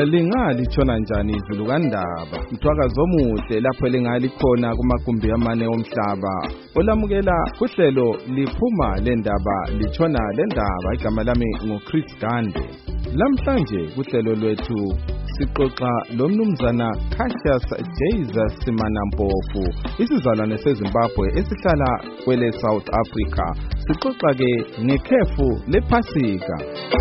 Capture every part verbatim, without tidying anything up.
lingalitshona njani izulu kaNdaba, mthwakazo omuhle lapho lingalikhona kumagumbi amane omhlaba. Olamukela kuhlelo liphuma lendaba litshona lendaba. Igama lami nguChris Gande. Lamhlanje kuhlelo lwethu sixoxa lomnumzana Cassius Jesus Simanampofu, isizalwane seZimbabwe esihlala kwele South Africa. Sixoxa ke ngekhefu lePhasika.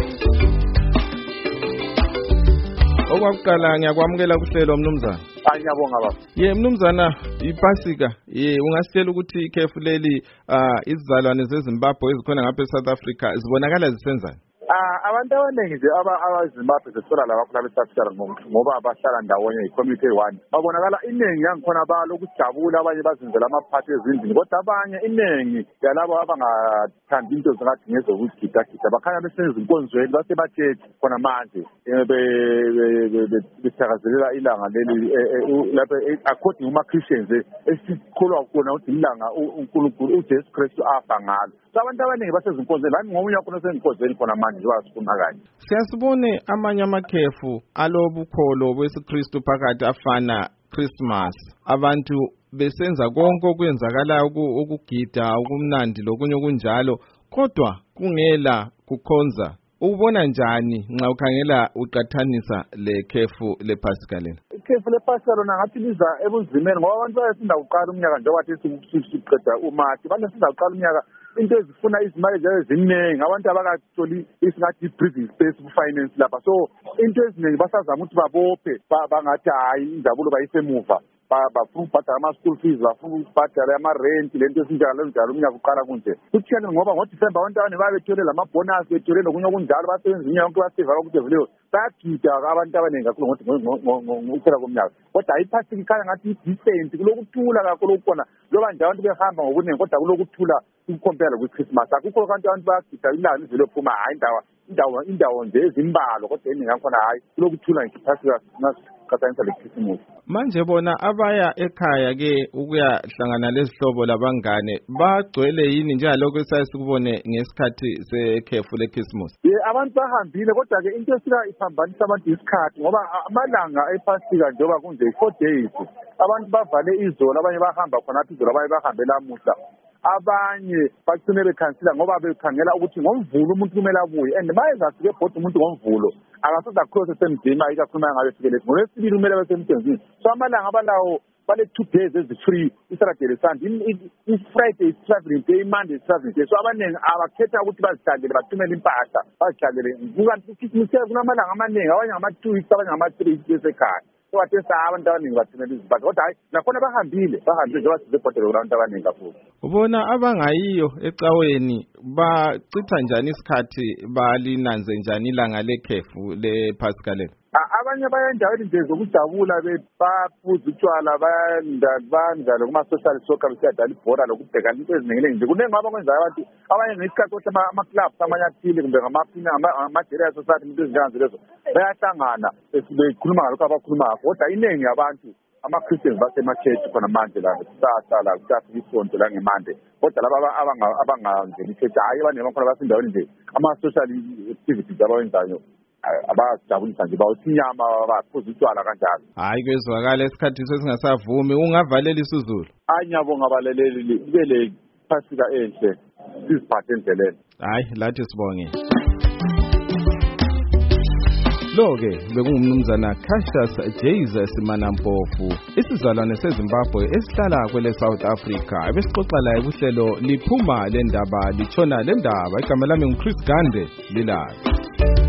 Okwakuqala ngiyakwamukela kuhlelo mnumzana. Ngiyabonga baba. Ye mnumzana, iPhasika, ye ungasitshela ukuthi ikhefu leli isizalwane zeZimbabwe ezikhona ngapha eSouth Africa zibonakala zisenzani? Ah, abantu abaningi nje abazimbabwe sesithola la bakhona besafika ngoba abahlala ndawonye i-community one. Babonakala iningi yangikhona balokujabula, abanye bazenzela amaphathi ezindlini, kodwa abanye iningi yalabo abangathandi into zingathi ngezokugida-gida bakhanya besezinkonzweni basebatshethi khona manje bethakazelela ilanga leli lapho according kuma-Christians esikholwa kona ukuthi ilanga uNkulunkulu uJesu Kristu afa ngalo. So abantu abaningi basezinkonzweni, lami ngomunye wakhona osezinkonzweni khona manje wasifuna kanje. Siyasibone amanye amakhefu alobukholo bwesikristu phakathi afana Christmas, abantu besenza konke okwenzakalayo ukugida ukumnandi lokunye okunjalo, kodwa kungela kukhonza. Ubona njani nxa ukhangela uqathanisa lekhefu lePhasika lena? Ikhefu lePhasika lona ngathi liza ebunzimeni ngoba abantu bayasinda kuqala umnyaka njengoba bathi siqeda uMathi, banesinda kuqala umnyaka into ezifuna izimali zayo ziningi, abantu abakatholi isingathi breathing space ku-finance lapha. So into eziningi basazama ukuthi babophe bangathi hayi injabulo bayisemuva, bafuna ukubhadala ama-school fees, bafuna ukubhadala ama-rent, lento esinjalo njalo umnyaka uqala kunje. Kuthiyane ngoba ngoDisemba abantu abanye babe bethole lama-bonus, bethole nokunye okunjalo, basebenza umnyaka yonke baseva ukuthi veleyo bayagida abantu abaningi kakhulu ngokuphela komnyaka. Kodwa iPhasika ikhanya ngathi i-decent, kulokuthula kakhulu okukhona, loba nje abantu behamba ngobuningi kodwa kulokuthula ukukompela kwi-Christmas. Akukho kanti abantu bayagida ilanga livele phuma, hayi indawo indawo indawo nje ezimbalo, kodwa eningi yakhona hayi kulokuthula ngePhasika nasiqhathanisa leChristmas. Manje bona abaya ekhaya ke ukuyahlangana lezihlobo labangane bagcwele yini njengalokho esasikubone ngesikhathi sekhefu leChristmas? Ye abantu bahambile, kodwa ke into esika iphambanisa abantu isikhathi ngoba amalanga ePhasika njengoba kunje i-four days, abantu bavale izolo, abanye bahamba khona apha izolo, abanye bahambe lamuhla, abanye bagcine bekhansela ngoba bekhangela ukuthi ngomvulo umuntu kumele abuye, and mayezafike ebhoda umuntu ngomvulo akasoza cross esemdima ikakhuluma ngabe fikele ngolwesibili kumele besemsebenzini. So amalanga abalawo bale two days ezi-free, iSaturday Sunday, i-Friday is traveling day, Monday is traveling day. So abaningi abakhetha ukuthi bazihlalele bathumele impahla bazihlalele. Kukanti kunamalanga amaningi, abanye ngama-two weeks, abanye ngama-three weeks besekhaya. So wathi abantu abaningi bathumele izimpahla, kodwa hayi nakhona bahambile bahambile njengoba sizebhodela abantu abaningi kakhulu. Ubona abangayiyo ecaweni bachitha njani isikhathi, balinanze njani ilanga lekhefu lePhasika lena? Abanye baya endaweni nje zokujabula, baphuza utshwala, bayandala kuma-social soccer, besiyadala ibhora lokubhekana into eziningi nje. Kuningi abakwenzayo abantu, abanye ngesikhathi ukuthi ama-clubs amanye athile kumbe ngama-Nigeria Society, into ezinjengazo lezo bayahlangana bekhuluma ngalokho abakhuluma ngakho. Kodwa iningi abantu ama-Christians basema-church khona manje la kusasa la kusasa isonto la ngemande, kodwa laba abangangeni i-church hayi abaningi bakhona basendaweni nje ama-social activities abawenzayo abajabulisa nje, bawuthi inyama, baphuza utshwala kanjalo. Hayi kwezwakala esikhathi sesingasavumi, ungavalela isizulu. Hayi ngiyabonga abalaleli, kube le Phasika enhle, siziphathe endleleni. Hayi lathi sibonge. Lo-ke bekungumnumzana Cassius Jesus Simanampofu, isizalwane seZimbabwe esihlala kwele South Africa. Ebesixoxa laye kuhlelo liphuma lendaba litshona lendaba. Igama lami nguChris Gande, lilazi.